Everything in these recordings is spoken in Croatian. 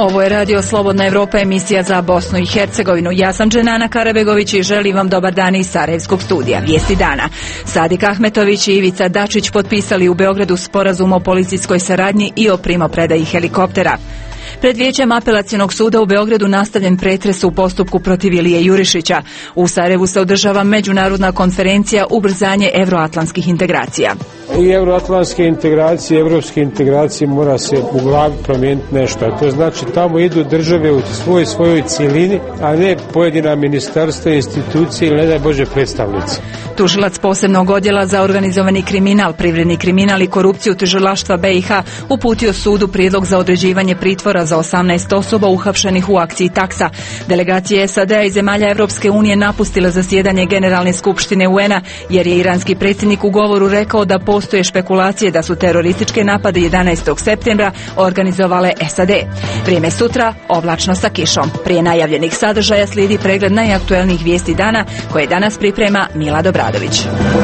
Ovo je Radio Slobodna Evropa, emisija za Bosnu i Hercegovinu. Ja sam Dženana Karabegović i želim vam dobar dan iz Sarajevskog studija. Vijesti dana. Sadik Ahmetović i Ivica Dačić potpisali u Beogradu sporazum o policijskoj saradnji i o primopredaji helikoptera. Pred vijećem Apelacionog suda u Beogradu nastavljen pretres u postupku protiv Ilije Jurišića. U Sarajevu se održava međunarodna konferencija ubrzanje evroatlantskih integracija. I evroatlantske integracije, evropske integracije mora se u glavi promijeniti nešto. A to znači tamo idu države u svojoj cijelini, a ne pojedina ministarstva, institucije ili ne daj Bože predstavnici. Tužilac posebnog odjela za organizovani kriminal, privredni kriminal i korupciju tužilaštva BiH uputio sudu prijedlog za određivanje pritvora za 18 osoba uhapšenih u akciji Taksa. Delegacije SAD-a i zemalja Europske unije napustile zasjedanje Generalne skupštine UN-a jer je iranski predsjednik u govoru rekao da postoje špekulacije da su terorističke napade 11. septembra organizovale SAD. Vrijeme sutra oblačno sa kišom. Prije najavljenih sadržaja slijedi pregled najaktuelnijih vijesti dana koje danas priprema Mila Dobradović.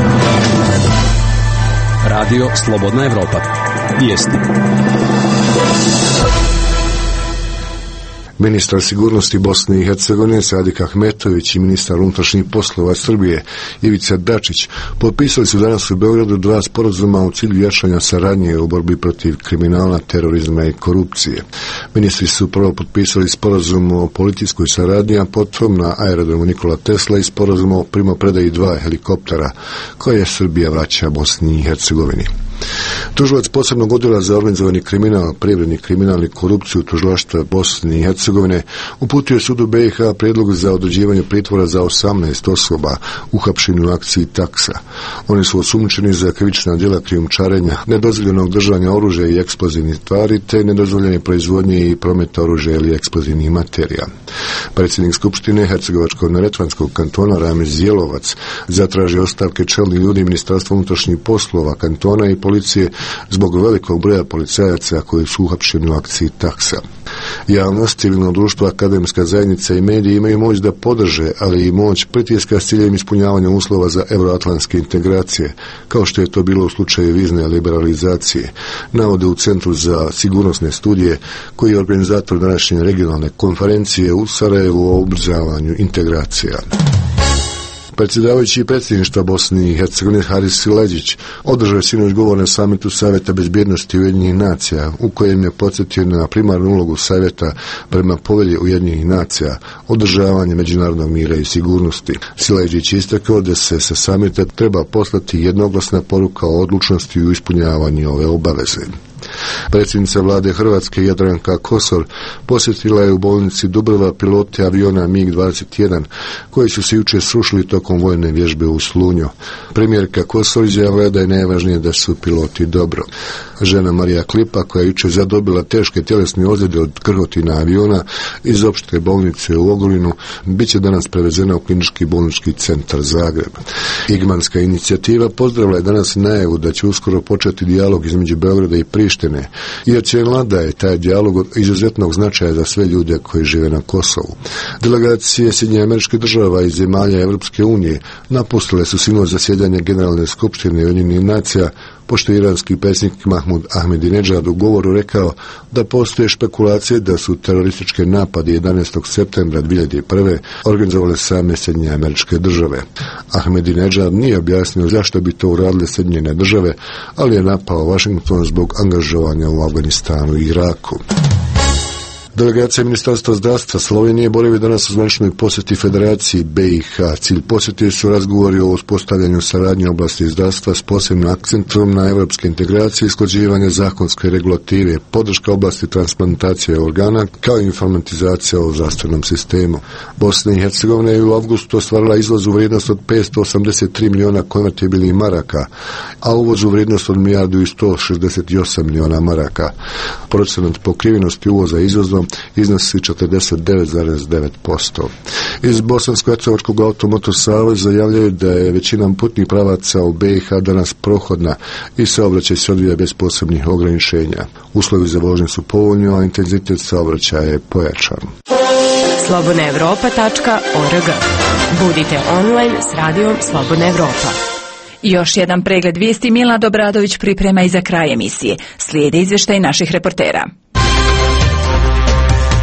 Radio Slobodna Evropa. Vijesti. Ministar sigurnosti Bosne i Hercegovine Sadik Ahmetović i ministar unutrašnjih poslova Srbije Ivica Dačić potpisali su danas u Beogradu 2 sporazuma u cilju jačanja saradnje u borbi protiv kriminala, terorizma i korupcije. Ministri su prvo potpisali sporazum o policijskoj saradnji, a potom na aerodromu Nikola Tesla i sporazum o primopredaji 2 helikoptera koje Srbija vraća Bosni i Hercegovini. Tužilac posebnog odjela za organizovani kriminal, privredni kriminal i korupciju tužilaštva Bosne i Hercegovine uputio sudu BiH prijedlog za određivanje pritvora za 18 osoba uhapšenih u akciji Taksa. Oni su osumnjičeni za krivična djela krijumčarenja, nedozvoljenog držanja oružja i eksplozivnih tvari te nedozvoljene proizvodnje i prometa oružja ili eksplozivnih materija. Predsjednik Skupštine Hercegovačko-neretvanskog kantona Ramiz Jelovac zatražio ostavke čelnih ljudi Ministarstva unutrašnjih poslova kantona i policije zbog velikog broja policajaca koji su uhapšeni u akciji Taksa. Javnost, civilno društvo, akademska zajednica i mediji imaju moć da podrže, ali i moć pritiska s ciljem ispunjavanja uslova za evroatlantske integracije, kao što je to bilo u slučaju vizne liberalizacije, navode u Centru za sigurnosne studije, koji je organizator današnje regionalne konferencije u Sarajevu o ubrzavanju integracija. Predsjedavajući predsjedništva Bosne i Hercegovine Haris Siledžić održao je sinoć govor na samitu Savjeta bezbjednosti Ujedinjenih nacija, u kojem je podsjetio na primarnu ulogu Savjeta prema povelji Ujedinjenih nacija, održavanje međunarodnog mira i sigurnosti. Siledžić je istakao da se sa samita treba poslati jednoglasna poruka o odlučnosti u ispunjavanju ove obaveze. Predsjednica vlade Hrvatske Jadranka Kosor posjetila je u bolnici Dubrava pilote aviona MiG-21 koji su se jučer srušili tokom vojne vježbe u Slunju. Premijerka Kosor izjavila da je najvažnije da su piloti dobro. Žena Marija Klipa, koja je jučer zadobila teške tjelesne ozljede od krhotina aviona iz opšte bolnice u Ogulinu, bit će danas prevezena u Klinički bolnički centar Zagreb. Igmanska inicijativa pozdravila je danas najavu da će uskoro početi dijalog između Beograda i Prištine, jer će da je taj dijalog od izuzetnog značaja za sve ljude koji žive na Kosovu. Delegacije Sjedinjenih Američkih Država i zemalja Europske unije napustile su sinoć zasjedanje Generalne skupštine Ujedinjenih nacija, pošto je iranski predsjednik Mahmud Ahmedinedžad u govoru rekao da postoje špekulacije da su terorističke napade 11. septembra 2001. organizovale same Sjedinjene Američke Države. Ahmedinedžad nije objasnio zašto bi to uradile Sjedinjene Države, ali je napao Washington zbog angažovanja u Afganistanu i Iraku. Delegacija Ministarstva zdravstva Slovenije boravi danas u zvaničnoj posjeti Federaciji BiH. Cilj posjeti su razgovori o uspostavljanju saradnje u oblasti zdravstva s posebnim akcentom na evropske integracije, usklađivanje zakonske regulative, podrška oblasti transplantacije organa, kao i informatizacija o zdravstvenom sistemu. Bosna i Hercegovina je u avgustu ostvarila izvoz u vrijednost od 583 miliona konvertibilnih maraka, a uvoz u vrijednost od 1.168 miliona maraka. Procenat pokrivenosti uvoza izvozom iznosi 49,9%. Iz Bosansko-hercegovačkog automotor saveza javljaju da je većina putnih pravaca u BiH danas prohodna i saobraćaj se odvija bez posebnih ograničenja. Uslovi za vožnju su povoljni, a intenzitet saobraćaja je pojačan. slobodnaevropa.org. Budite online s radijom Slobodna Evropa. Još jedan pregled vijesti Mila Dobradović priprema i za kraj emisije. Slijede izvještaj naših reportera.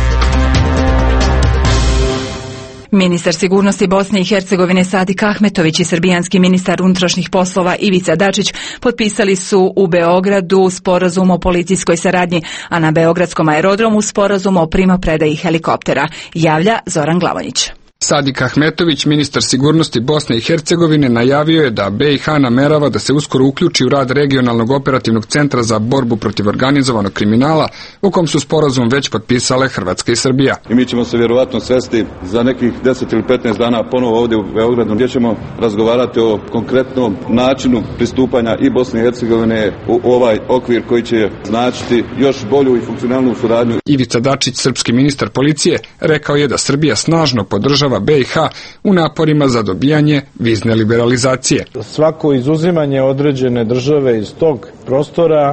Ministar sigurnosti Bosne i Hercegovine Sadik Ahmetović i srbijanski ministar unutrašnjih poslova Ivica Dačić potpisali su u Beogradu sporazum o policijskoj saradnji, a na beogradskom aerodromu sporazum o primopredaji helikoptera, javlja Zoran Glavonjić. Sadik Ahmetović, ministar sigurnosti Bosne i Hercegovine, najavio je da BiH namerava da se uskoro uključi u rad regionalnog operativnog centra za borbu protiv organizovanog kriminala, u kom su sporazum već potpisale Hrvatska i Srbija. I mi ćemo se vjerovatno svesti za nekih 10 ili 15 dana ponovo ovdje u Beogradu, gdje ćemo razgovarati o konkretnom načinu pristupanja i Bosne i Hercegovine u ovaj okvir koji će značiti još bolju i funkcionalnu suradnju. Ivica Dačić, srpski ministar policije, rekao je da Srbija snažno podržava BiH u naporima za dobijanje vizne liberalizacije. Svako izuzimanje određene države iz tog prostora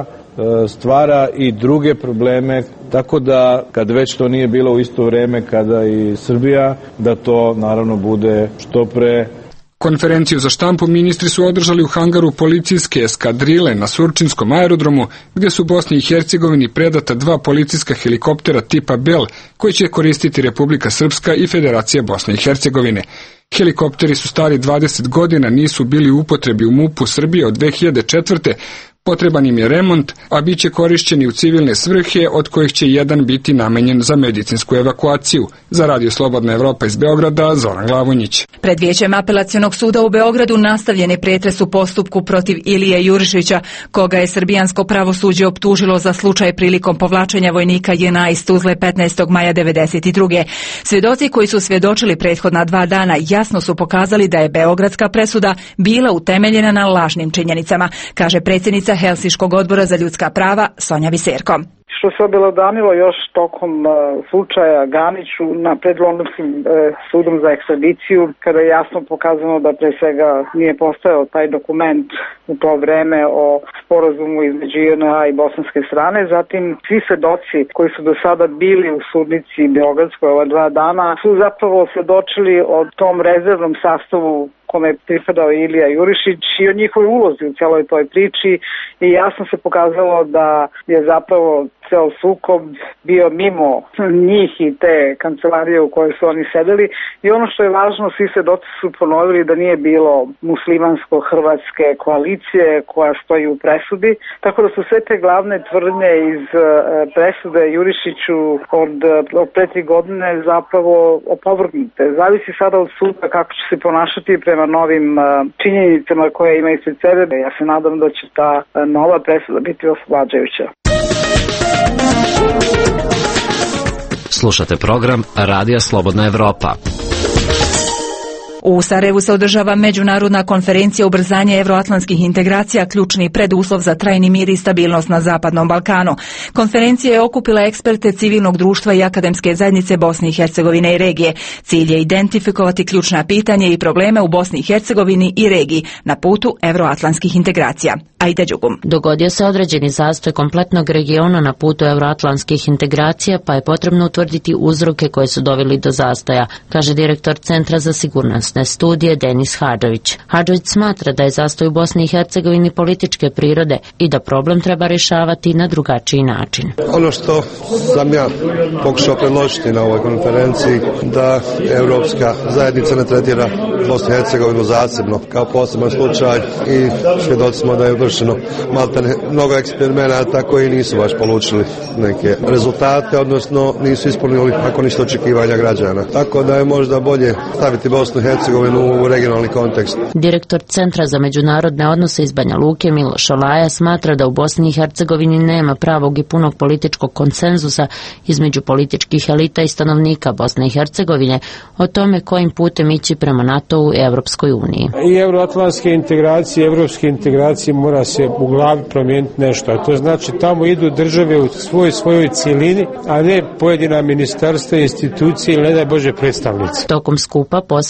stvara i druge probleme, tako da kad već to nije bilo u isto vrijeme kada i Srbija, da to naravno bude što pre. Konferenciju za štampu ministri su održali u hangaru policijske eskadrile na Surčinskom aerodromu, gdje su Bosni i Hercegovini predata 2 policijska helikoptera tipa Bell, koji će koristiti Republika Srpska i Federacija Bosne i Hercegovine. Helikopteri su stari 20 godina, nisu bili u upotrebi u MUP-u Srbije od 2004. Potreban im je remont, a bit će korišćeni u civilne svrhe, od kojih će jedan biti namenjen za medicinsku evakuaciju. Za Radio Slobodna Evropa iz Beograda, Zoran Glavonjić. Pred vijećem apelacionog suda u Beogradu nastavljen je pretres u postupku protiv Ilije Jurišića, koga je srbijansko pravosuđe optužilo za slučaj prilikom povlačenja vojnika JNA iz Tuzle 15. maja 1992. Svjedoci koji su svjedočili prethodna 2 dana jasno su pokazali da je beogradska presuda bila utemeljena na lažnim činjenicama, kaže predsjednica Helsinškog odbora za ljudska prava Sonja Biserko. Što se obelodanilo još tokom slučaja Ganiću na pred Londonskim sudom za ekstradiciju, kada je jasno pokazano da pre svega nije postojao taj dokument u to vreme o sporazumu između JNA i bosanske strane. Zatim svi svedoci koji su do sada bili u sudnici Beogradskoj ova 2 dana su zapravo svedočili o tom rezervnom sastavu kome je pripadao Ilija Jurišić i o njihovoj ulozi u celoj toj priči, i jasno se pokazalo da je zapravo ceo sukob bio mimo njih i te kancelarije u kojoj su oni sedeli. I ono što je važno, svi svedoci su ponovili da nije bilo muslimansko-hrvatske koalicije koja stoji u presudi, tako da su sve te glavne tvrdnje iz presude Jurišiću od pre 3 godine zapravo opovrgnute. Zavisi sada od suda kako će se ponašati prema novim činjenicama koje ima ispred sebe. Ja se nadam da će ta nova presuda biti oslobađajuća. Slušate program Radija Slobodna Evropa. U Sarajevu se održava međunarodna konferencija ubrzanja evroatlantskih integracija, ključni preduslov za trajni mir i stabilnost na Zapadnom Balkanu. Konferencija je okupila eksperte civilnog društva i akademske zajednice Bosne i Hercegovine i regije. Cilj je identifikovati ključna pitanja i probleme u Bosni i Hercegovini i regiji na putu evroatlantskih integracija. Aida Đugum. Dogodio se određeni zastoj kompletnog regiona na putu evroatlantskih integracija, pa je potrebno utvrditi uzroke koje su doveli do zastoja, kaže direktor Centra za sigurnosne studije Denis Hadžović. Hadžović smatra da je zastoj u Bosni i Hercegovini političke prirode i da problem treba rješavati na drugačiji način. Ono što sam ja pokušao predložiti na ovoj konferenciji, da Europska zajednica ne tretira Bosnu i Hercegovinu zasebno kao poseban slučaj, i svjedoci smo da je vršeno maltene mnogo eksperimenata koji nisu baš polučili neke rezultate, odnosno nisu ispunili ako ništa očekivanja građana. Tako da je možda bolje staviti Bosnu i Hercegovinu u regionalni kontekst. Direktor Centra za međunarodne odnose iz Banja Luke Miloš Olaja smatra da u Bosni i Hercegovini nema pravog i punog političkog konsenzusa između političkih elita i stanovnika Bosne i Hercegovine o tome kojim putem ići prema NATO-u i Evropskoj uniji. I evroatlantske integracije, evropske integracije mora se u glavi promijeniti nešto. A to znači tamo idu države u svojoj cijelini, a ne pojedina ministarstva, institucije ili ne daj Bože predstavnici. Tokom skupa posebna pažnja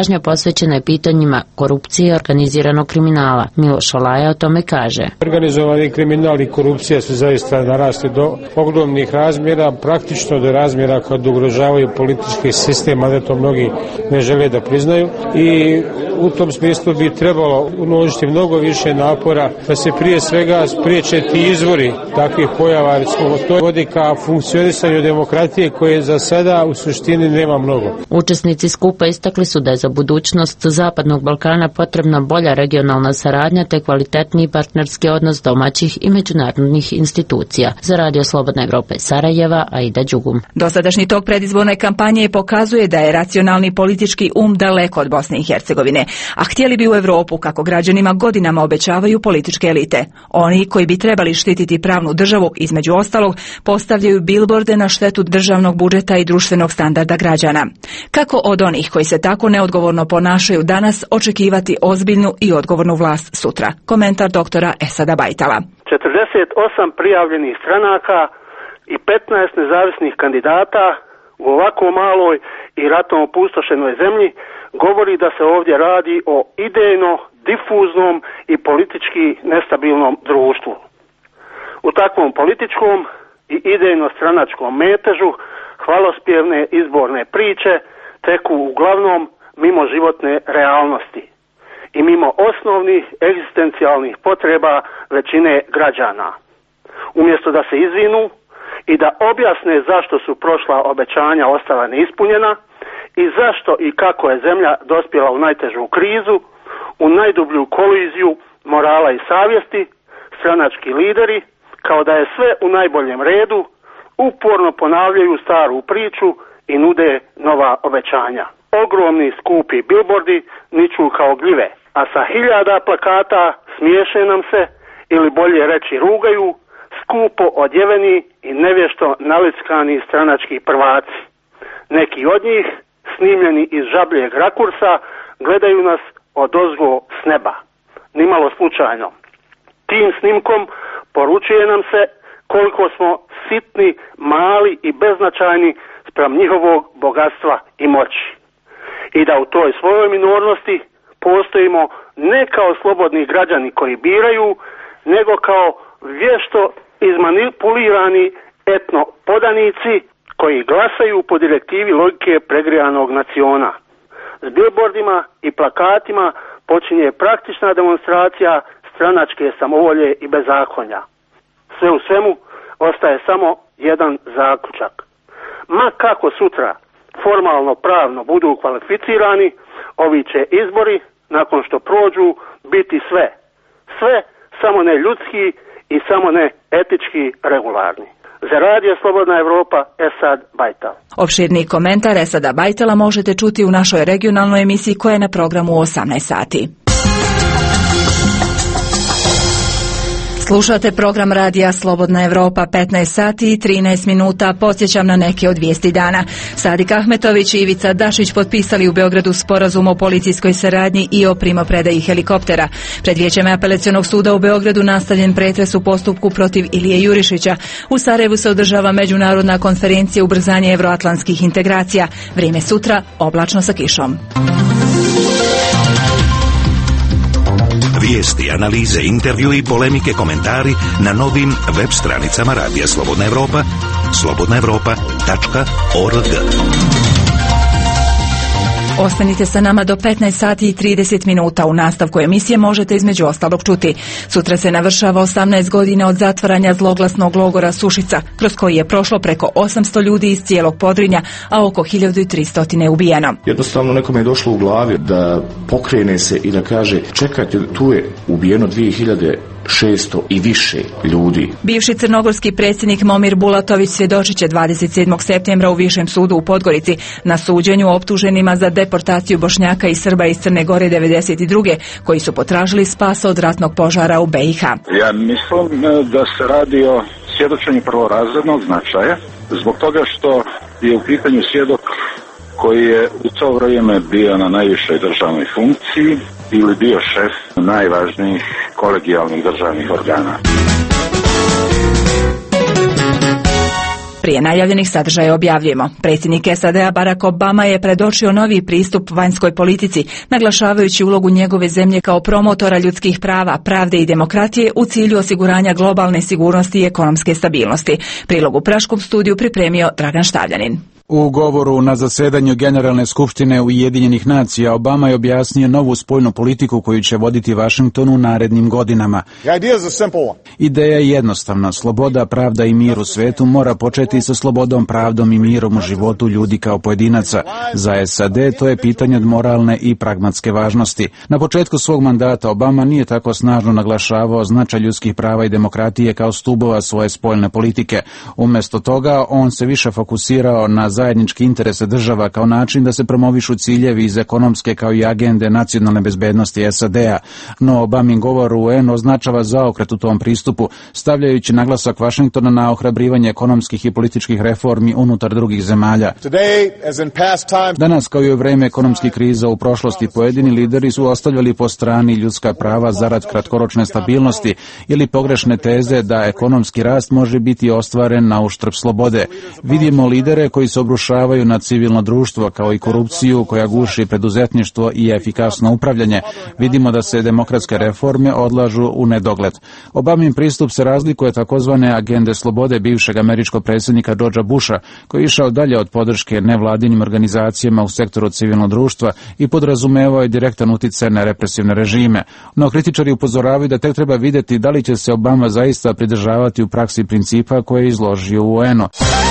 pažnja posvećena je pitanjima korupcije i organiziranog kriminala. Miloš Olaja o tome kaže. Organizovani kriminal i korupcija su zaista narasli do ogromnih razmjera, praktično do razmjera kad ugrožavaju politički sistem, a da to mnogi ne žele da priznaju. I u tom smislu bi trebalo uložiti mnogo više napora da se prije svega spriječe ti izvori takvih pojava. To vodi ka funkcionisanju demokratije koje za sada u suštini nema mnogo. Učesnici skupa istakli su da je za budućnost Zapadnog Balkana potrebna bolja regionalna saradnja te kvalitetniji partnerski odnos domaćih i međunarodnih institucija. Za Radio Slobodna Evropa iz Sarajeva, Aida Đugum. Dosadašnji tok predizborne kampanje pokazuje da je racionalni politički daleko od Bosne i Hercegovine, a htjeli bi u Europu, kako građanima godinama obećavaju političke elite. Oni koji bi trebali štititi pravnu državu, između ostalog, postavljaju bilborde na štetu državnog budžeta i društvenog standarda građana. Kako od onih koji se tako neodgovorno ponašaju danas očekivati ozbiljnu i odgovornu vlast sutra? Komentar doktora Esada Bajtala. 48 prijavljenih stranaka i 15 nezavisnih kandidata u ovako maloj i ratom opustošenoj zemlji govori da se ovdje radi o idejno, difuznom i politički nestabilnom društvu. U takvom političkom i idejno stranačkom metežu hvalospjevne izborne priče teku uglavnom mimo životne realnosti i mimo osnovnih egzistencijalnih potreba većine građana. Umjesto da se izvinu i da objasne zašto su prošla obećanja ostala neispunjena i zašto i kako je zemlja dospjela u najtežu krizu, u najdublju koliziju morala i savjesti, stranački lideri, kao da je sve u najboljem redu, uporno ponavljaju staru priču i nude nova obećanja. Ogromni skupi bilbordi niču kao gljive, a sa 1000 plakata smiješe nam se, ili bolje reći rugaju, skupo odjeveni i nevješto nalickani stranački prvaci. Neki od njih, snimljeni iz žabljeg rakursa, gledaju nas odozgo s neba. Nimalo slučajno. Tim snimkom poručuje nam se koliko smo sitni, mali i beznačajni spram njihovog bogatstva i moći. I da u toj svojoj minornosti postojimo ne kao slobodni građani koji biraju, nego kao vješto izmanipulirani etno podanici koji glasaju po direktivi logike pregrijanog naciona. S bilbordima i plakatima počinje praktična demonstracija stranačke samovolje i bezakonja. Sve u svemu ostaje samo jedan zaključak. Ma kako sutra formalno pravno budu kvalificirani, ovi će izbori, nakon što prođu, biti sve samo ne ljudski i samo ne etički regularni. Za Radio Slobodna Evropa, Esad Bajtal. Opširni komentar Esada Bajtala možete čuti u našoj regionalnoj emisiji koja je na programu u 18 sati. Slušate program Radija Slobodna Evropa, 15 sati i 13 minuta. Podsjećam na neke od vijesti dana. Sadik Ahmetović i Ivica Dašić potpisali u Beogradu sporazum o policijskoj saradnji i o primopredaji helikoptera. Pred vijećem Apelacionog suda u Beogradu nastavljen pretres u postupku protiv Ilije Jurišića. U Sarajevu se održava međunarodna konferencija ubrzanje evroatlantskih integracija. Vrijeme sutra oblačno sa kišom. Vijesti, analize, intervju i polemike, komentari na novim web stranicama Radija Slobodna Evropa, slobodnaevropa.org. Ostanite sa nama do 15 sati i 30 minuta. U nastavku emisije možete između ostalog čuti. Sutra se navršava 18 godina od zatvaranja zloglasnog logora Sušica, kroz koji je prošlo preko 800 ljudi iz cijelog Podrinja, a oko 1300 je ubijeno. Jednostavno nekome je došlo u glavi da pokrene se i da kaže čekajte, tu je ubijeno 2600 i više ljudi. Bivši crnogorski predsjednik Momir Bulatović svjedočit će 27. septembra u Višem sudu u Podgorici na suđenju optuženima za deportaciju Bošnjaka i Srba iz Crne Gore 92. koji su potražili spas od ratnog požara u BiH. Ja mislim da se radi o svjedočenju prvorazrednog značaja zbog toga što je u pitanju svjedok koji je u to vrijeme bio na najvišoj državnoj funkciji ili bio šef najvažnijih kolegijalnih državnih organa. Prije najavljenih sadržaja objavljujemo. Predsjednik SAD-a Barack Obama je predočio novi pristup vanjskoj politici, naglašavajući ulogu njegove zemlje kao promotora ljudskih prava, pravde i demokratije u cilju osiguranja globalne sigurnosti i ekonomske stabilnosti. Prilog u Praškom studiju pripremio Dragan Štavljanin. U govoru na zasedanju Generalne skupštine Ujedinjenih nacija Obama je objasnio novu spoljnu politiku koju će voditi Vašington u narednim godinama. Ideja je jednostavna. Sloboda, pravda i mir u svetu mora početi sa slobodom, pravdom i mirom u životu ljudi kao pojedinaca. Za SAD to je pitanje od moralne i pragmatske važnosti. Na početku svog mandata Obama nije tako snažno naglašavao značaj ljudskih prava i demokratije kao stubova svoje spoljne politike. Umjesto toga on se više fokusirao na zajednički interese država kao način da se promovišu ciljevi iz ekonomske kao i agende nacionalne bezbednosti SAD-a. No Obamin govor u UN označava zaokret u tom pristupu, stavljajući naglasak Vašingtona na ohrabrivanje ekonomskih i političkih reformi unutar drugih zemalja. Danas, kao i u vreme ekonomskih kriza u prošlosti, pojedini lideri su ostavljali po strani ljudska prava zarad kratkoročne stabilnosti ili pogrešne teze da ekonomski rast može biti ostvaren na uštrb slobode. Vidimo lidere koji se obrušavaju na civilno društvo kao i korupciju koja guši preduzetništvo i efikasno upravljanje. Vidimo da se demokratske reforme odlažu u nedogled. Obamin pristup se razlikuje takozvane agende slobode bivšeg američkog predsjednika Georgea Busha, koji je išao dalje od podrške nevladinim organizacijama u sektoru civilnog društva i podrazumevao je direktan uticaj na represivne režime. No kritičari upozoravaju da tek treba vidjeti da li će se Obama zaista pridržavati u praksi principa koje je izložio u UN-u.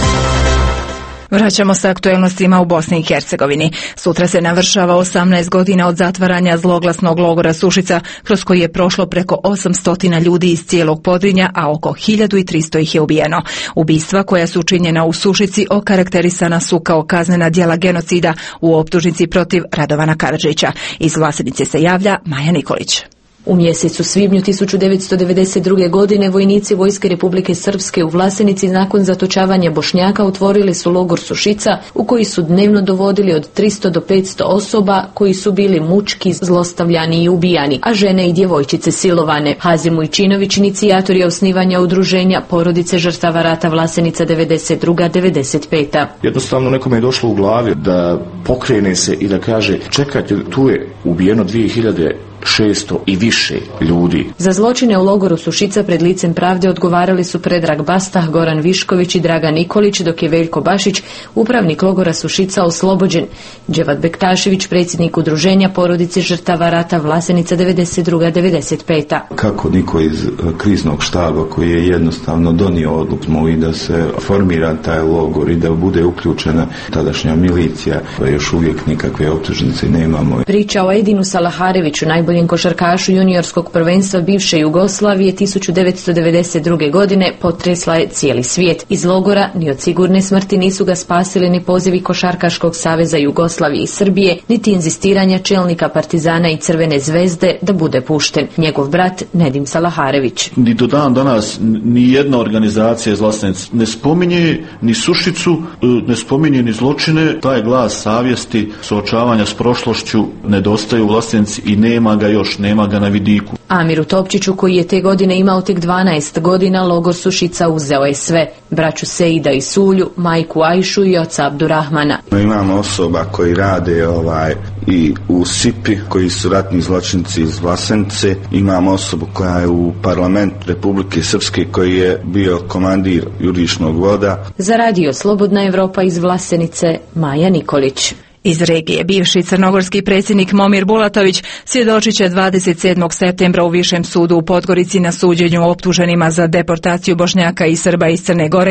Vraćamo se aktuelnostima u Bosni i Hercegovini. Sutra se navršava 18 godina od zatvaranja zloglasnog logora Sušica, kroz koji je prošlo preko 800 ljudi iz cijelog Podrinja, a oko 1300 ih je ubijeno. Ubistva koja su učinjena u Sušici okarakterisana su kao kaznena djela genocida u optužnici protiv Radovana Karadžića. Iz Vlasenice se javlja Maja Nikolić. U mjesecu svibnju 1992. godine vojnici Vojske Republike Srpske u Vlasenici nakon zatočavanja Bošnjaka otvorili su logor Sušica u koji su dnevno dovodili od 300 do 500 osoba koji su bili mučki, zlostavljani i ubijani, a žene i djevojčice silovane. Hazim Ujčinović, inicijator je osnivanja udruženja Porodice žrtava rata Vlasenica 92-95. Jednostavno nekome je došlo u glavi da pokrene se i da kaže čekajte, tu je ubijeno 2600 i više ljudi. Za zločine u logoru Sušica pred licem pravde odgovarali su Predrag Bastah, Goran Višković i Dragan Nikolić, dok je Veljko Bašić, upravnik logora Sušica, oslobođen. Dževat Bektašević, predsjednik udruženja Porodice žrtava rata Vlasenica 92-95. Kako niko iz kriznog štaba koji je jednostavno donio odluku i da se formira taj logor i da bude uključena tadašnja milicija, još uvijek nikakve optužnice nemamo. Priča o Edinu Salahareviću, najboljem košarkašu juniorskog prvenstva bivše Jugoslavije 1992. godine, potresla je cijeli svijet. Iz logora ni od sigurne smrti nisu ga spasili ni pozivi Košarkaškog saveza Jugoslavije i Srbije, niti inzistiranja čelnika Partizana i Crvene zvezde da bude pušten. Njegov brat Nedim Salaharević. Ni do dan danas ni jedna organizacija iz Vlasenice ne spominje ni Sušicu, ne spominje ni zločine. Taj glas savjesti, suočavanja s prošlošću nedostaje u Vlasenici i nema ga još, nema ga na vidiku. Amiru Topčiću, koji je te godine imao tek 12 godina, logor Sušica uzeo je sve. Braću Seida i Sulju, majku Ajšu i oca Abdurrahmana. Imamo osoba koji rade i u SIPI, koji su ratni zločinci iz Vlasenice. Imamo osobu koja je u parlamentu Republike Srpske, koji je bio komandir jurišnog voda. Za radio Slobodna Evropa iz Vlasenice, Maja Nikolić. Iz regije bivši crnogorski predsjednik Momir Bulatović svjedočit će 27. septembra u Višem sudu u Podgorici na suđenju optuženima za deportaciju Bošnjaka i Srba iz Crne Gore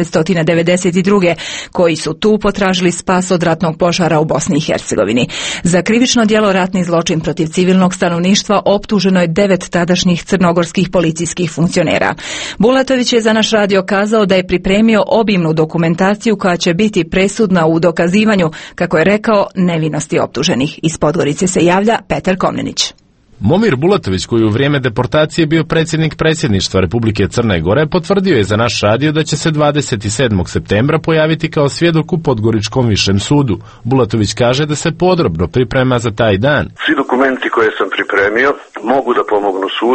1992. koji su tu potražili spas od ratnog požara u Bosni i Hercegovini. Za krivično djelo ratni zločin protiv civilnog stanovništva optuženo je 9 tadašnjih crnogorskih policijskih funkcionera. Bulatović je za naš radio kazao da je pripremio obimnu dokumentaciju koja će biti presudna u dokazivanju, kako je rekao, nevinosti optuženih. Iz Podgorice se javlja Petar Komnenić. Momir Bulatović, koji u vrijeme deportacije bio predsjednik predsjedništva Republike Crne Gore, potvrdio je za naš radio da će se 27. septembra pojaviti kao svjedok u Podgoričkom višem sudu. Bulatović kaže da se podrobno priprema za taj dan. Svi dokumenti koje sam pripremio mogu da pomognu sudu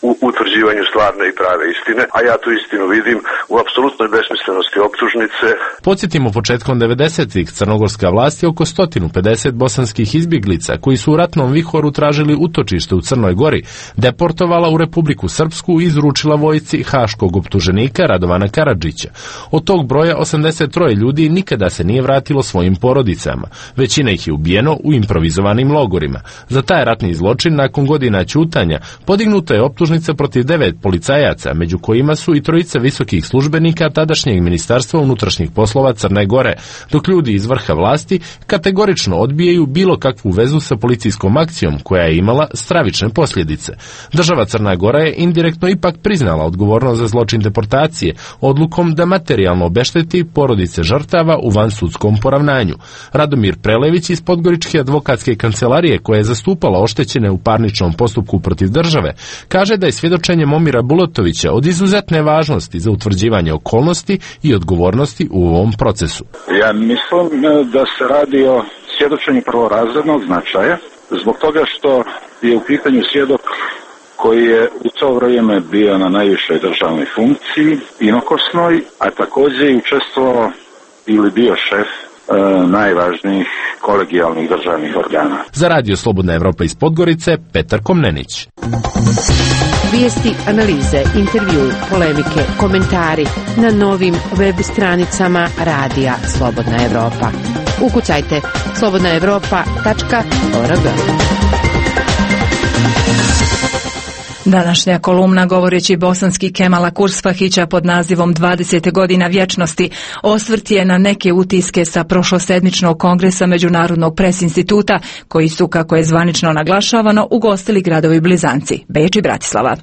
u utvrđivanju stvarne i prave istine, a ja tu istinu vidim u apsolutnoj besmislenosti optužnice. Podsjetimo, početkom 90-ih crnogorska vlast je oko 150 bosanskih izbjeglica koji su u ratnom vihoru tražili utočište u Crnoj Gori, deportovala u Republiku Srpsku i izručila vojsci haškog optuženika Radovana Karadžića. Od tog broja 83 ljudi nikada se nije vratilo svojim porodicama. Većina ih je ubijeno u improvizovanim logorima. Za taj ratni zločin, nakon godina ćutanja, podignuta je optužnica protiv 9 policajaca, među kojima su i 3 visokih službenika tadašnjeg Ministarstva unutrašnjih poslova Crne Gore, dok ljudi iz vrha vlasti kategorično odbijaju bilo kakvu vezu sa policijskom akcijom koja je imala stravične posljedice. Država Crna Gora je indirektno ipak priznala odgovornost za zločin deportacije odlukom da materijalno obešteti porodice žrtava u vansudskom poravnanju. Radomir Prelević iz Podgoričke advokatske kancelarije, koja je zastupala oštećene u parničnom postupku protiv države, kaže da je svjedočenje Momira Bulatovića od izuzetne važnosti za utvrđivanje okolnosti i odgovornosti u ovom procesu. Ja mislim da se radi o svjedočenju prvorazrednog značaja, zbog toga što je u pitanju svjedok koji je u to vrijeme bio na najvišoj državnoj funkciji, inokosnoj, a također je učestvovao ili bio šef najvažnijih kolegijalnih državnih organa. Za Radio Slobodna Evropa iz Podgorice, Petar Komnenić. Vijesti, analize, intervju, polemike, komentari na novim web stranicama Radija Slobodna Evropa. Ukucajte slobodnaevropa.org. Današnja kolumna, govoreći bosanski Kemala Kurspahića pod nazivom 20 godina vječnosti, osvrt je na neke utiske sa prošlosedmičnog kongresa Međunarodnog pres instituta, koji su, kako je zvanično naglašavano, ugostili gradovi blizanci, Beč i Bratislava.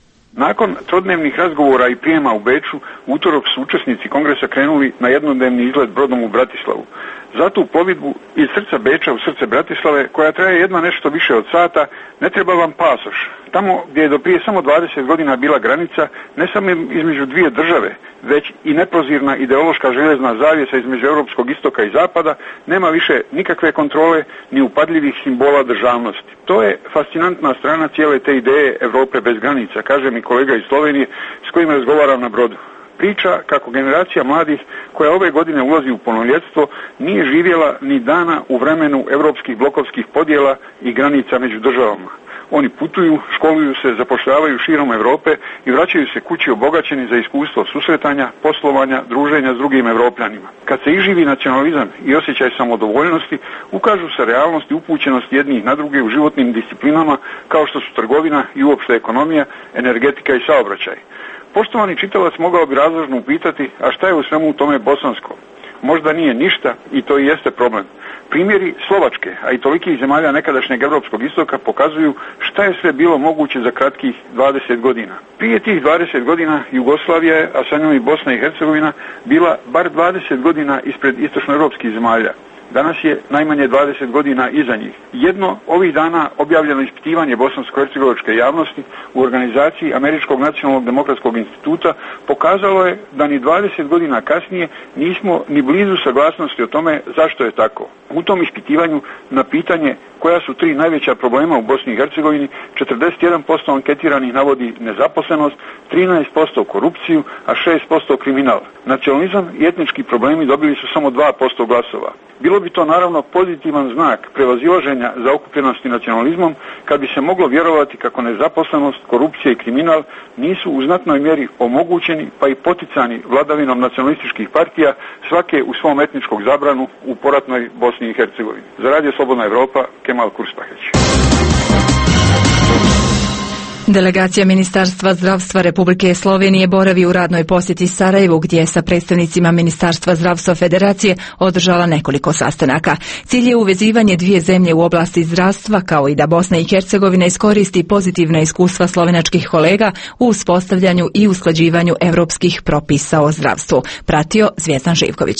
Nakon trodnevnih razgovora i prijema u Beču, utorak su učesnici kongresa krenuli na jednodnevni izlet brodom u Bratislavu. Zato u plovidbu iz srca Beča u srce Bratislave, koja traje jedva nešto više od sata, ne treba vam pasoš. Tamo gdje je do prije samo 20 godina bila granica, ne samo između dvije države, već i neprozirna ideološka željezna zavjesa između europskog istoka i zapada, nema više nikakve kontrole ni upadljivih simbola državnosti. To je fascinantna strana cijele te ideje Europe bez granica, kaže mi kolega iz Slovenije s kojim razgovaram na brodu. Priča kako generacija mladih koja ove godine ulazi u punoljetstvo nije živjela ni dana u vremenu europskih blokovskih podjela i granica među državama. Oni putuju, školuju se, zapošljavaju širom Europe i vraćaju se kući obogaćeni za iskustvo susretanja, poslovanja, druženja s drugim Evropljanima. Kad se iživi nacionalizam i osjećaj samodovoljnosti, ukažu se realnost i upućenost jednih na druge u životnim disciplinama kao što su trgovina i uopšte ekonomija, energetika i saobraćaj. Poštovani čitalac mogao bi razložno upitati, a šta je u svemu tome bosansko? Možda nije ništa i to i jeste problem. Primjeri Slovačke, a i tolikih zemalja nekadašnjeg europskog istoka pokazuju šta je sve bilo moguće za kratkih 20 godina. Prije tih 20 godina Jugoslavija je, a sa njom i Bosna i Hercegovina, bila bar 20 godina ispred istočnoevropskih zemalja. Danas je najmanje 20 godina iza njih. Jedno ovih dana objavljeno ispitivanje bosansko-hercegovačke javnosti u organizaciji Američkog nacionalnog demokratskog instituta pokazalo je da ni 20 godina kasnije nismo ni blizu saglasnosti o tome zašto je tako. U tom ispitivanju na pitanje koja su 3 najveća problema u Bosni i Hercegovini, 41% anketiranih navodi nezaposlenost, 13% korupciju, a 6% kriminal. Nacionalizam i etnički problemi dobili su samo 2% glasova. Bilo bi to naravno pozitivan znak prevazilaženja zaokupljenosti nacionalizmom kad bi se moglo vjerovati kako nezaposlenost, korupcija i kriminal nisu u znatnoj mjeri omogućeni pa i poticani vladavinom nacionalističkih partija, svake u svom etničkog zabranu u poratnoj Bosni i Hercegovini. Za Radio Slobodna Evropa, Kemal Kurspahić. Delegacija Ministarstva zdravstva Republike Slovenije boravi u radnoj posjeti Sarajevu, gdje je sa predstavnicima Ministarstva zdravstva Federacije održala nekoliko sastanaka. Cilj je uvezivanje dvije zemlje u oblasti zdravstva, kao i da Bosna i Hercegovina iskoristi pozitivna iskustva slovenačkih kolega u uspostavljanju i usklađivanju europskih propisa o zdravstvu. Pratio Zvijezdan Živković.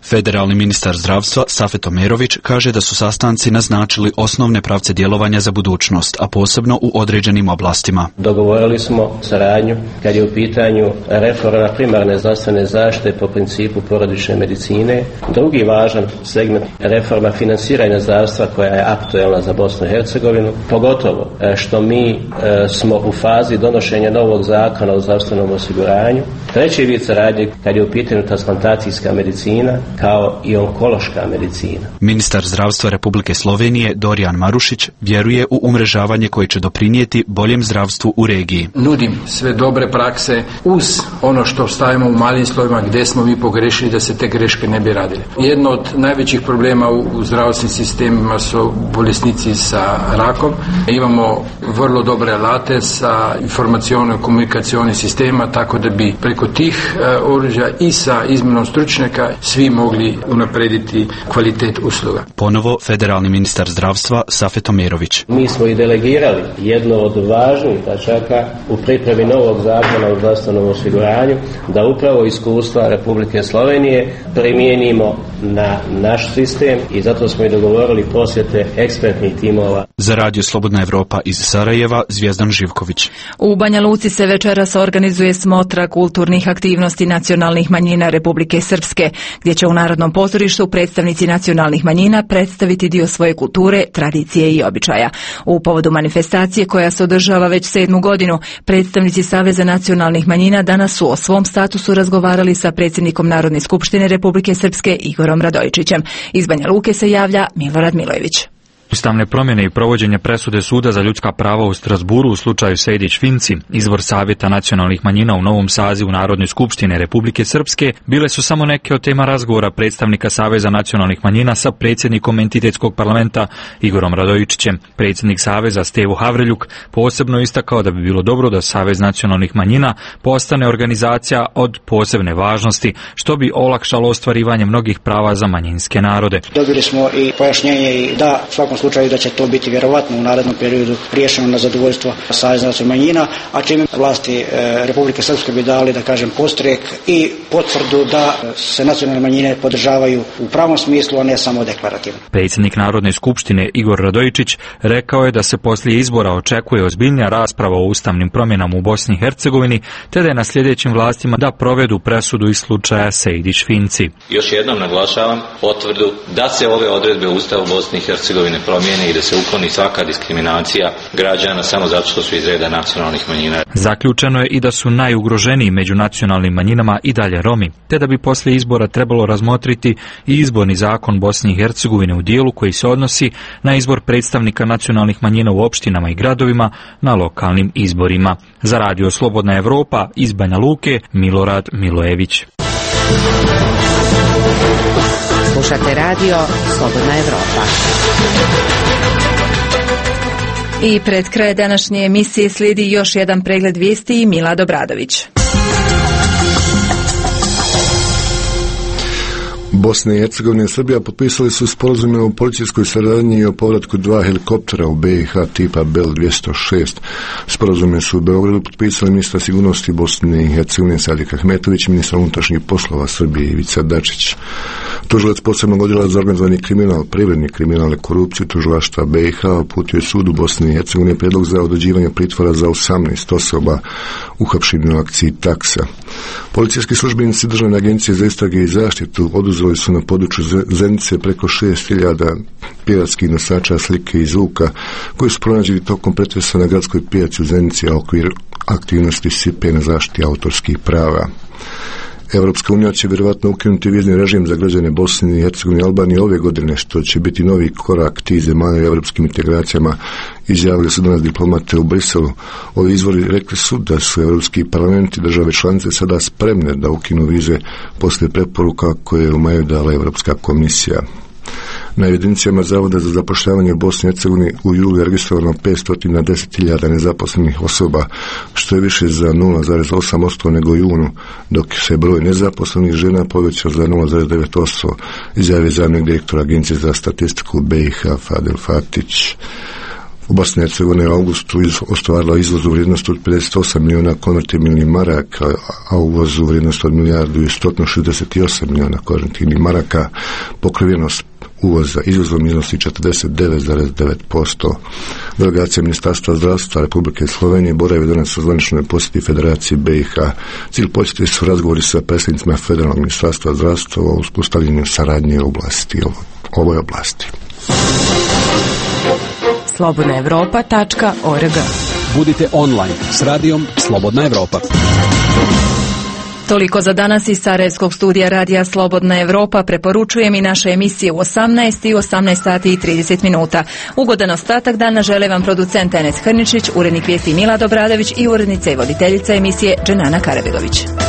Federalni ministar zdravstva Safet Omerović kaže da su sastanci naznačili osnovne pravce djelovanja za budućnost, a posebno u određenim oblastima. Dogovorili smo saradnju kad je u pitanju reforma primarne zdravstvene zaštite po principu porodične medicine. Drugi važan segment reforma finansiranja zdravstva koja je aktuelna za Bosnu i Hercegovinu, pogotovo što mi smo u fazi donošenja novog zakona o zdravstvenom osiguranju. Treći vid saradnje kad je u pitanju transplantacijska medicina kao i onkološka medicina. Ministar zdravstva Republike Slovenije Dorijan Marušić vjeruje u umrežavanje koje će doprinijeti boljem zdravstvu u regiji. Nudim sve dobre prakse uz ono što stavimo u malim slovima gdje smo mi pogrešili da se te greške ne bi radile. Jedno od najvećih problema u zdravstvenim sistemima su bolesnici sa rakom. Imamo vrlo dobre alate sa informaciono-komunikacijoni sistema, tako da bi preko tih oružja i sa izmenom stručnjaka svi mogli unaprediti kvalitet usluga. Ponovo federalni ministar zdravstva Safet Omerović. Mi smo i delegirali jedno od važnih tačaka u pripremi novog zakona o zdravstvenom osiguranju da upravo iskustva Republike Slovenije primijenimo na naš sistem i zato smo i dogovorili posjete ekspertnih timova. Za Radio Slobodna Evropa iz Sarajeva, Zvijezdan Živković. U Banja Luci se večeras organizuje smotra kulturnih aktivnosti nacionalnih manjina Republike Srpske, gdje će u Narodnom pozorištu predstavnici nacionalnih manjina predstaviti dio svoje kulture, tradicije i običaja. U povodu manifestacije koja se održava već 7. godinu, predstavnici Saveza nacionalnih manjina danas su o svom statusu razgovarali sa predsjednikom Narodne skupštine Republike Srpske Igorom Radojičićem. Iz Banja Luke se javlja Milorad Milojević. Ustavne promjene i provođenje presude Suda za ljudska prava u Strasburu u slučaju Sejdić-Finci, izvor Savjeta nacionalnih manjina u novom sazivu Narodne skupštine Republike Srpske, bile su samo neke od tema razgovora predstavnika Saveza nacionalnih manjina sa predsjednikom entitetskog parlamenta Igorom Radojičićem. Predsjednik Saveza Stevo Havreljuk posebno istakao da bi bilo dobro da Savez nacionalnih manjina postane organizacija od posebne važnosti, što bi olakšalo ostvarivanje mnogih prava za manjinske narode. Dobili smo i pojašnjenje i da u svakom slučaju da će to biti vjerovatno u narednom periodu riješeno na zadovoljstvo Saveza nacionalnih manjina, a čime vlasti Republike Srpske bi dali, da kažem, podstrek i potvrdu da se nacionalne manjine podržavaju u pravom smislu, a ne samo deklarativno. Predsjednik Narodne skupštine Igor Radojičić rekao je da se poslije izbora očekuje ozbiljnija rasprava o ustavnim promjenama u Bosni i Hercegovini, te da je na sljedećim vlastima da provedu presudu iz slučaja Sejdić-Finci. Još jednom naglašavam potvrdu da se ove odredbe Ustava Bosne i Hercegovine promijene i da se ukloni svaka diskriminacija građana samo zato što su iz reda nacionalnih manjina. Zaključeno je i da su najugroženiji među nacionalnim manjinama i dalje Romi, te da bi poslije izbora trebalo razmotriti i izborni zakon Bosne i Hercegovine u dijelu koji se odnosi na izbor predstavnika nacionalnih manjina u opštinama i gradovima na lokalnim izborima. Za Radio Slobodna Evropa iz Banja Luke, Milorad Milojević. Slušate Radio Slobodna Evropa. I pred kraj današnje emisije slijedi još jedan pregled vijesti i Milad Obradović. Bosna i Hercegovina i Srbija potpisali su sporazume o policijskoj saradnji i o povratku 2 helikoptera u BiH tipa Bell 206. Sporazume su u Beogradu potpisali ministar sigurnosti Bosne i Hercegovine Sadik Ahmetović, ministar unutrašnjih poslova Srbije Ivica Dačić. Tužilac posebnog odjela za organizovani kriminal, privredni kriminal i korupciju tužilaštva BiH uputio je sudu Bosne i Hercegovine prijedlog za određivanje pritvora za 18 osoba uhapšenih u akciji Taksa. Policijski službenici Državne agencije za istrage i zaštitu oduzeli su na području Zenice preko 6.000 piratskih nosača slike i zvuka koji su pronađeni tokom pretresa na gradskoj pijaci u Zenici, a okvir aktivnosti SIPE na zaštiti autorskih prava. Europska unija će vjerovatno ukinuti vizni režim za građane Bosne i Hercegovine i Albanije ove godine, što će biti novi korak tih zemalja u europskim integracijama, izjavili su danas diplomate u Briselu. Ovi izvori rekli su da su Europski parlament i države članice sada spremne da ukinu vize poslije preporuka koje je u maju dala Europska komisija. Na evidencijama Zavoda za zapošljavanje u Bosni i Hercegovini u julu je registrovano 510.000 nezaposlenih osoba, što je više za 0,8% nego u junu, dok se broj nezaposlenih žena povećao za 0,9%, izjavio zamjenik direktora Agencije za statistiku BiH Fadel Fatić. Bosna i Hercegovina u augustu ostvarila izvoz u vrijednosti od 58 milijuna konvertibilnih maraka, a uvoz u vrijednosti od milijardu i 168 milijuna konvertibilnih maraka. Pokrivenost uvoza izvozom iznosi 49,9%. Delegacija Ministarstva zdravstva Republike Slovenije boravi danas u zvaničnoj posjeti Federaciji BiH. Cilj posjeti su razgovori sa predstavnicima Federalnog ministarstva zdravstva o uspostavljanju saradnje u ovoj oblasti. slobodnaevropa.org. Budite online s radijom Slobodna Evropa. Toliko za danas iz Sarajevskog studija radija Slobodna Evropa. Preporučujem i naše emisije u 18 i 18 sati i 30 minuta. Ugodan ostatak dana žele vam producent Enes Hrničić, urednik vijesti Milad Obradović i urednica i voditeljica emisije Dženana Karabilović.